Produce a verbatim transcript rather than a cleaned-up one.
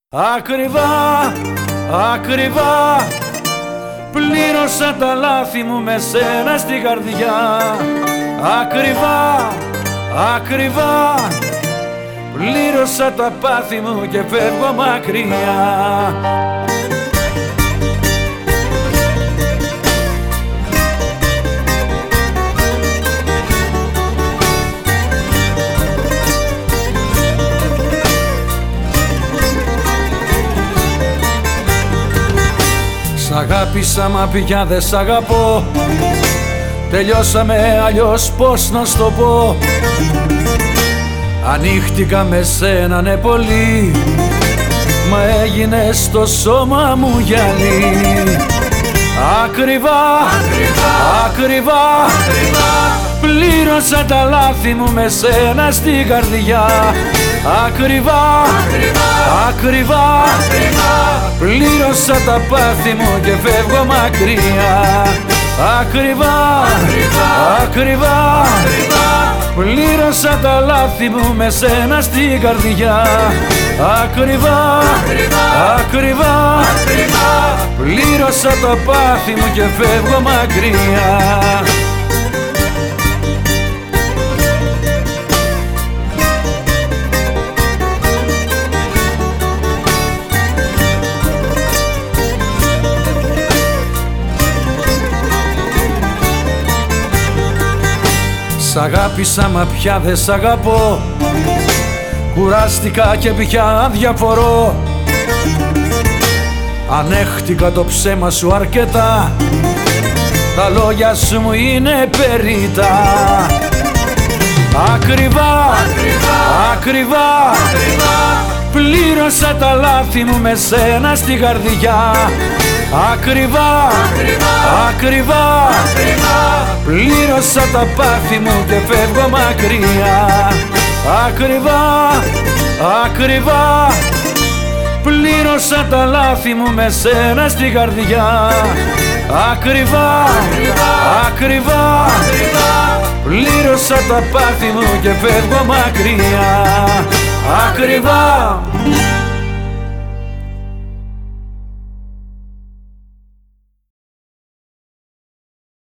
Ακριβά, ακριβά πλήρωσα τα λάθη μου με σένα στην καρδιά. Ακριβά, ακριβά πλήρωσα τα πάθη μου και φεύγω μακριά. Σ' αγάπησα μα πια δεν σ' αγαπώ. Τελειώσαμε αλλιώς πως να σ' το πω. Ανοίχτηκα με σένα ναι πολύ, μα έγινες το σώμα μου γυαλί. Ακριβά, ακριβά, ακριβά, ακριβά πλήρωσα τα λάθη μου με σένα στην καρδιά. Ακριβά, ακριβά, ακριβά, ακριβά πλήρωσα τα πάθη μου και φεύγω μακριά. Ακριβά, ακριβά, ακριβά, ακριβά πλήρωσα τα λάθη μου με σένα στην καρδιά. Ακριβά, ακριβά, ακριβά, ακριβά πλήρωσα τα πάθη μου και φεύγω μακριά. Σ' αγάπησα μα πια δεν σ' αγαπώ. Κουράστηκα και πια διαφορώ. Ανέχτηκα το ψέμα σου αρκετά. Τα λόγια σου μου είναι περίτα. Ακριβά, ακριβά, ακριβά, ακριβά πλήρωσα τα λάθη μου με σένα στην καρδιά. Ακριβά, ακριβά, ακριβά, ακριβά πλήρωσα τα πάθη μου και φεύγω μακριά. Ακριβά, ακριβά πλήρωσα τα λάθη μου με σένα στην καρδιά. Ακριβά, ακριβά, ακριβά, ακριβά πλήρωσα τα πάθη μου και φεύγω μακριά. Ακριβά.